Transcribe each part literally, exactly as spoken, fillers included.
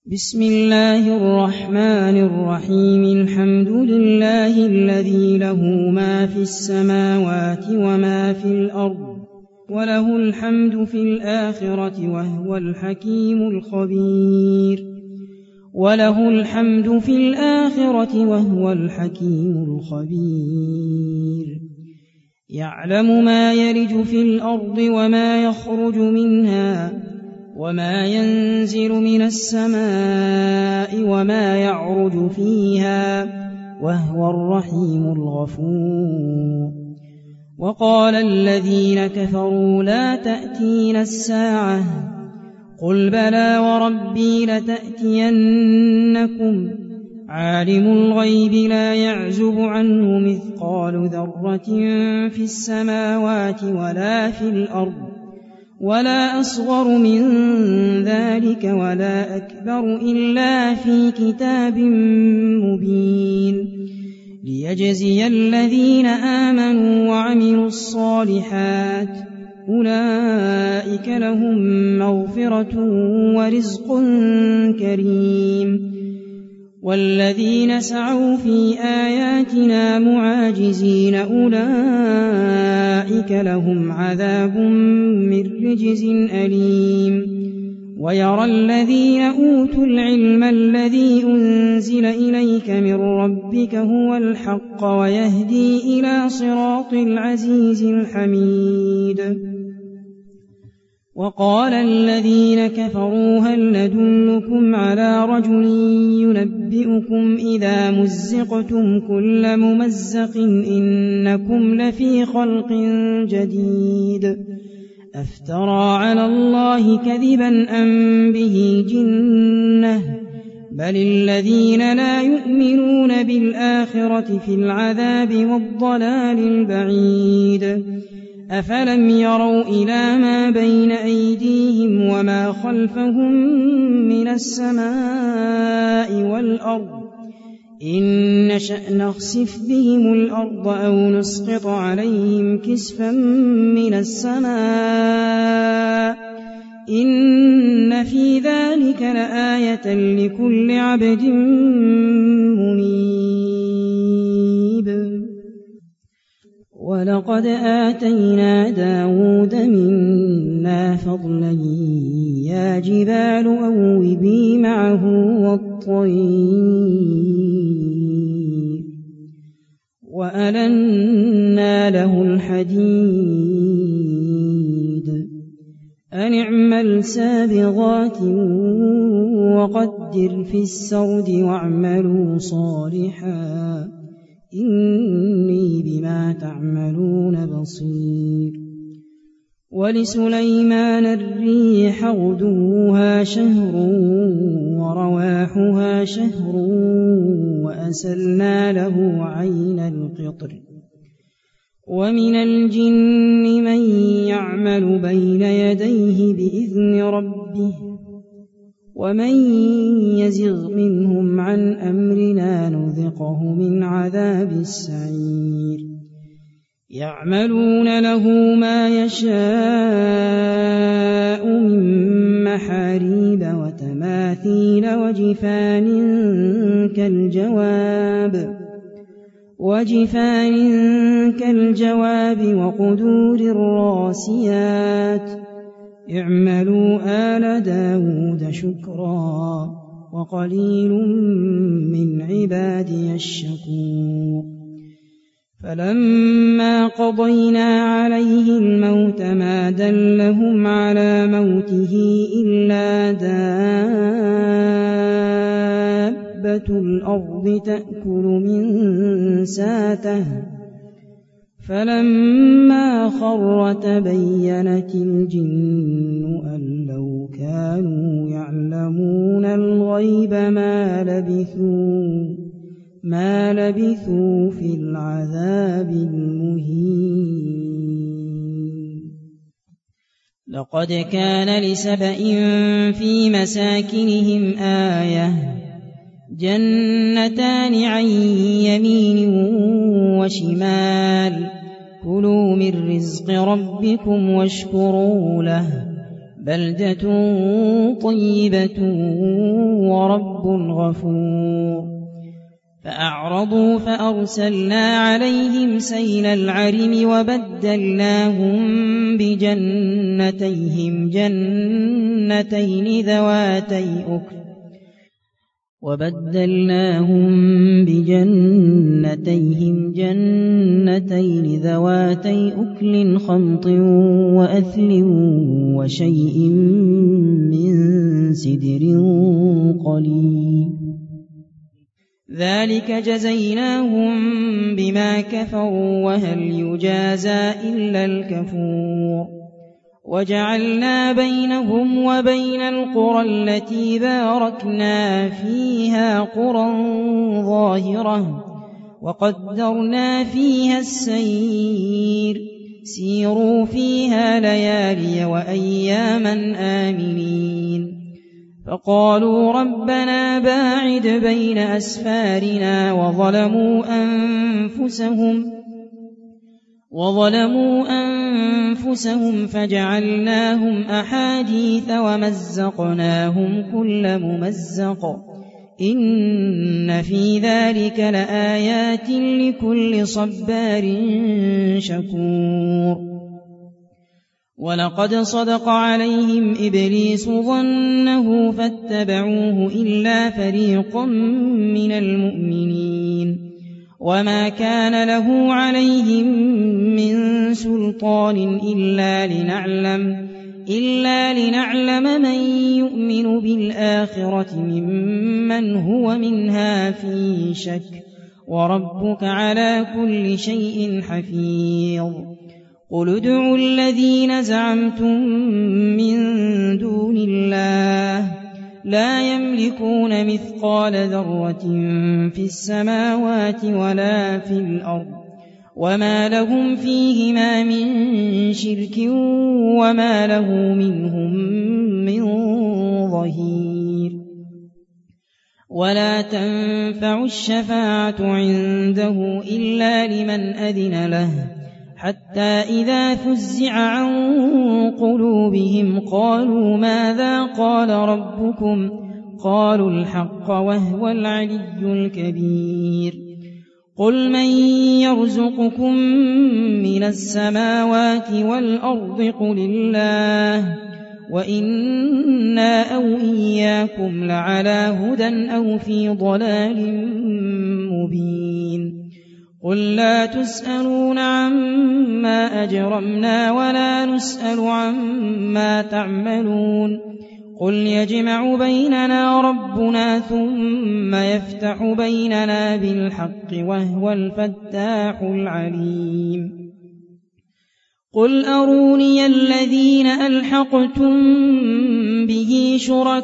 بسم الله الرحمن الرحيم. الحمد لله الذي له ما في السماوات وما في الأرض وله الحمد في الآخرة وهو الحكيم الخبير وله الحمد في الآخرة وهو الحكيم الخبير. يعلم ما يلج في الأرض وما يخرج منها وما ينزل من السماء وما يعرج فيها وهو الرحيم الغفور. وقال الذين كفروا لا تأتينا الساعة قل بلى وربي لتأتينكم عالم الغيب لا يعزب عنه مثقال ذرة في السماوات ولا في الأرض ولا أصغر من ذلك ولا أكبر إلا في كتاب مبين ليجزي الذين آمنوا وعملوا الصالحات أولئك لهم مغفرة ورزق كريم. والذين سعوا في آياتنا معاجزين أولئك لهم عذاب من رجز أليم. ويرى الذين أوتوا العلم الذي أنزل إليك من ربك هو الحق ويهدي إلى صراط العزيز الحميد. وقال الذين كفروا هل ندلكم على رجل ينبئكم إذا مزقتم كل ممزق إنكم لفي خلق جديد أفترى على الله كذبا أم به جنة بل الذين لا يؤمنون بالآخرة في العذاب والضلال البعيد. أفلم يروا إلى ما بين أيديهم وما خلفهم من السماء والأرض إن نشأ نخسف بهم الأرض أو نسقط عليهم كسفا من السماء إن في ذلك لآية لكل عبد منيب. ولقد آتينا داود منا فضلا يا جبال أوبي معه والطير وألنا له الحديد أن اعمل سابغات وقدر في السرد واعملوا صالحا إني بما تعملون بصير. ولسليمان الريح غدوها شهر ورواحها شهر وأسلنا له عين القطر. ومن الجن من يعمل بين يديه بإذن ربه ومن يزغ منهم عن أمرنا نذقه من عذاب السعير. يعملون له ما يشاء من محاريب وتماثيل وجفان كالجواب وجفان كالجواب وقدور الراسيات اعملوا آل داود شكرا وقليل من عبادي الشكور. فلما قضينا عليه الموت ما دلهم على موته إلا دابة الأرض تأكل من ساته فلما خر تبينت الجن أن لو كانوا يعلمون الغيب ما لبثوا ما لبثوا في العذاب المهين. لقد كان لسبإ في مساكنهم آية جنتان عن يمين وشمال كلوا من رزق ربكم واشكروا له بلدة طيبة رب غفور فأعرضوا فأرسلنا عليهم سيل العرم وبدلناهم بجنتيهم جنتين ذواتي أكل وبدلناهم بجنتيهم جنتين ذواتي أكل خمط وأثل وشيء من سدر قليل ذلك جزيناهم بما كفروا وهل يجازى إلا الكفور وجعلنا بينهم وبين القرى التي باركنا فيها قرى ظاهرة وقدرنا فيها السير سيروا فيها ليالي وأياما آمنين فقالوا ربنا باعد بين أسفارنا وظلموا أنفسهم وظلموا أنفسهم فجعلناهم أحاديث ومزقناهم كل ممزق إن في ذلك لآيات لكل صبار شكور ولقد صدق عليهم إبليس ظنه فاتبعوه إلا فريقا من المؤمنين وما كان له عليهم من سلطان إلا لنعلم إلا لنعلم من يؤمن بالآخرة ممن هو منها في شك وربك على كل شيء حفيظ قل ادعوا الذين زعمتم من دون الله لا يملكون مثقال ذرة في السماوات ولا في الأرض وما لهم فيهما من شرك وما له منهم من ظهير ولا تنفع الشفاعة عنده إلا لمن أذن له حتى إذا فزع عن قلوبهم قالوا ماذا قال ربكم قالوا الحق وهو العلي الكبير قل من يرزقكم من السماوات والأرض قل الله وإنا أو إياكم لعلى هدى أو في ضلال مبين قل لا تسألون عما أجرمنا ولا نسأل عما تعملون قل يجمع بيننا ربنا ثم يفتح بيننا بالحق وهو الفتاح العليم قل أروني الذين ألحقتم به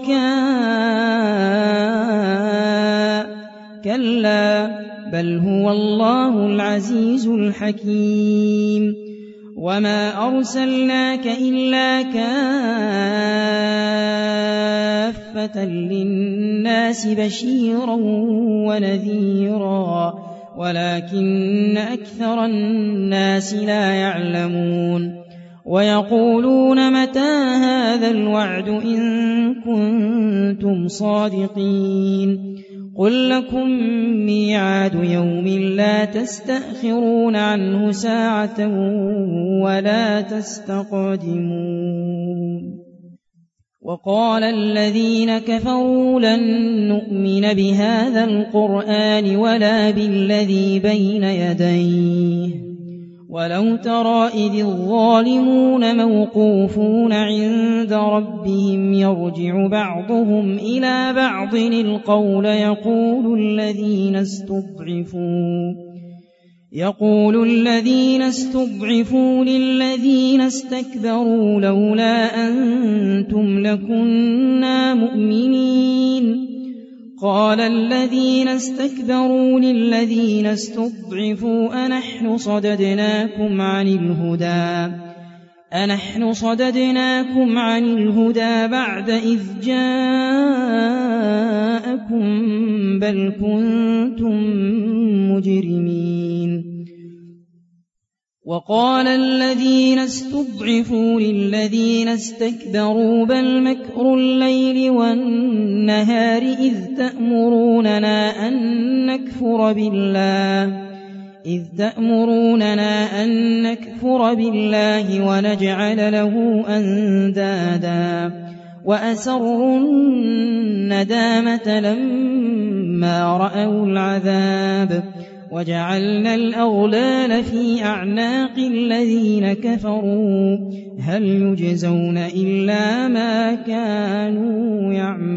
شركاء كلا بل هو الله العزيز الحكيم وما أرسلناك إلا كافة للناس بشيرا ونذيرا ولكن أكثر الناس لا يعلمون ويقولون متى هذا الوعد إن كنتم صادقين قل لكم ميعاد يوم لا تستأخرون عنه ساعة ولا تستقدمون وقال الذين كفروا لن نؤمن بهذا القرآن ولا بالذي بين يديه ولو ترى إذ الظالمون موقوفون عند ربهم يرجع بعضهم إلى بعض القول يقول الذين استضعفوا يقول الذين استضعفوا للذين استكبروا لولا أنتم لكنا مؤمنين قال الذين استكبروا للذين استضعفوا أنحن صددناكم عن الهدى أنحن صددناكم عن الهدى بعد إذ جاءكم بل كنتم مجرمين وقال الذين استضعفوا للذين استكبروا بل مكر الليل والنهار إذ تأمروننا أن نكفر بالله إذ تأمروننا أن نكفر بالله ونجعل له أندادا وأسروا الندامة لما رأوا العذاب وجعلنا الأغلال في أعناق الذين كفروا هل يجزون إلا ما كانوا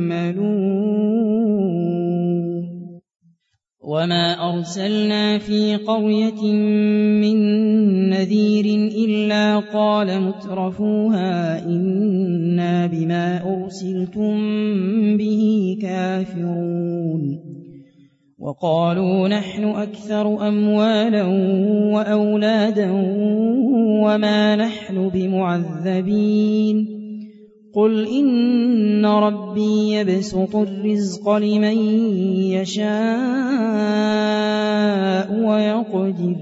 يعملون وما أرسلنا في قرية من نذير إلا قال مترفوها إنا بما أرسلتم به كافرون وقالوا نحن أكثر أموالا وأولادا وما نحن بمعذبين قل إن ربي يبسط الرزق لمن يشاء ويقدر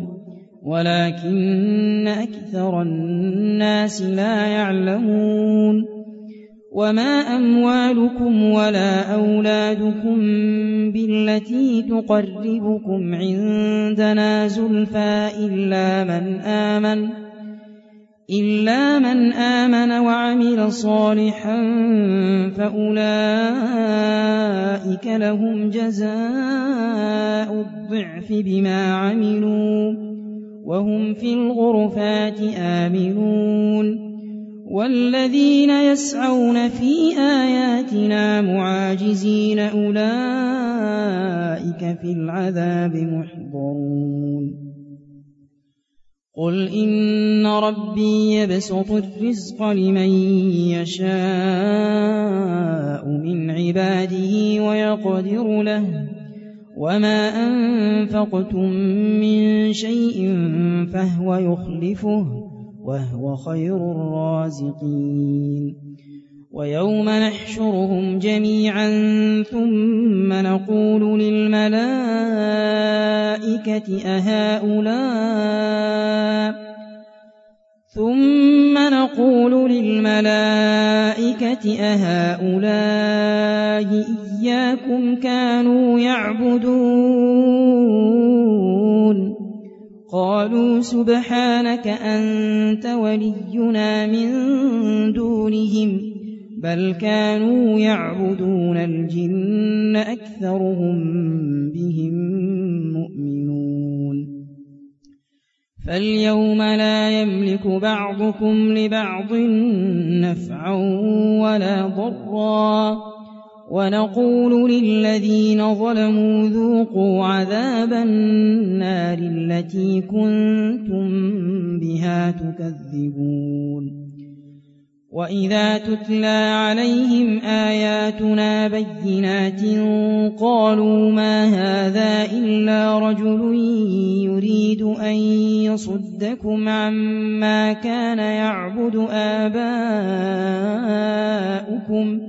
ولكن أكثر الناس لا يعلمون وما أموالكم ولا أولادكم بالتي تقربكم عندنا زلفى إلا من آمن إلا من آمن وعمل صالحا فأولئك لهم جزاء الضعف بما عملوا وهم في الغرفات آمنون والذين يسعون في آياتنا معاجزين أولئك في العذاب محضرون قل إن ربي يبسط الرزق لمن يشاء من عباده ويقدر له وما أنفقتم من شيء فهو يخلفه وهو خير الرازقين ويوم نحشرهم جميعا ثم نقول للملائكة أهؤلاء ثم نقول للملائكة أهؤلاء إياكم كانوا يعبدون قالوا سبحانك أنت ولينا من دونهم بل كانوا يعبدون الجن أكثرهم بهم مؤمنون فاليوم لا يملك بعضكم لبعض نفعا ولا ضرا ونقول للذين ظلموا ذوقوا عذاب النار التي كنتم بها تكذبون وإذا تتلى عليهم آياتنا بينات قالوا ما هذا إلا رجل يريد أن يصدكم عما كان يعبد آباؤكم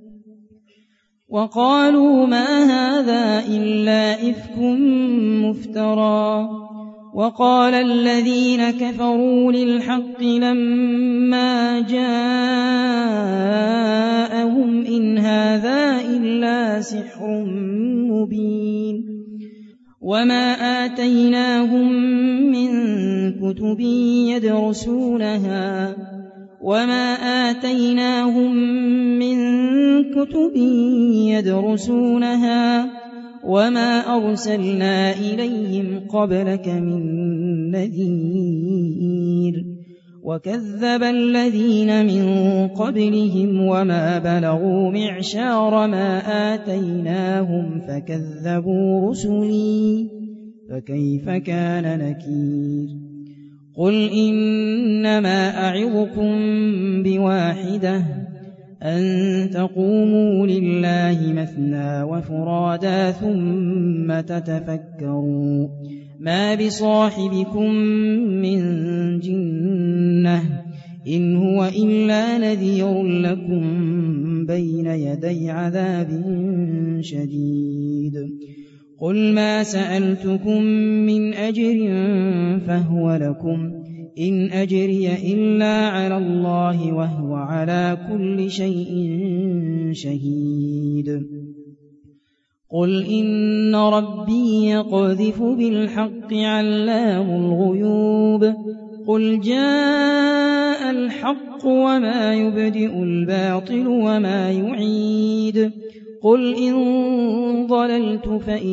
وقالوا ما هذا إلا إفك مفترى وقال الذين كفروا للحق لما جاءهم إن هذا إلا سحر مبين وما آتيناهم من كتب يدرسونها وما آتيناهم من كتب يدرسونها وما أرسلنا إليهم قبلك من نذير وكذب الذين من قبلهم وما بلغوا معشار ما آتيناهم فكذبوا رسلي فكيف كان نكير قل إنما أعظكم بواحدة أن تقوموا لله مثنى وفرادا ثم تتفكروا ما بصاحبكم من جنة إن هو إلا نذير لكم بين يدي عذاب شديد قل ما سألتكم من أجر فهو لكم إن أجري إلا على الله وهو على كل شيء شهيد قل إن ربي يقذف بالحق علام الغيوب قل جاء الحق وما يبدئ الباطل وما يعيد قل إن ضللت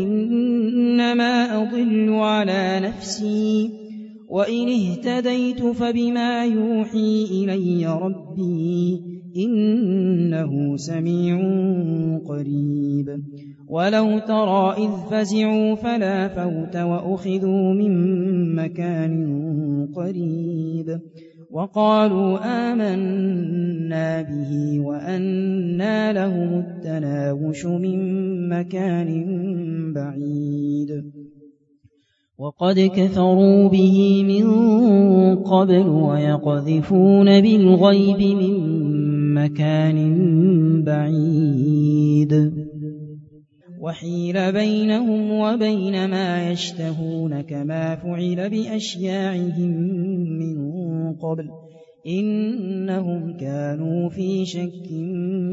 فإنما أضل على نفسي وإن اهتديت فبما يوحي إلي ربي إنه سميع قريب ولو ترى إذ فزعوا فلا فوت وأخذوا من مكان قريب وقالوا آمنا به وأنى لهم التناوش من مكان بعيد وقد كفروا به من قبل ويقذفون بالغيب من مكان بعيد وحيل بينهم وبين ما يشتهون كما فعل بأشياعهم من قبل إنهم كانوا في شك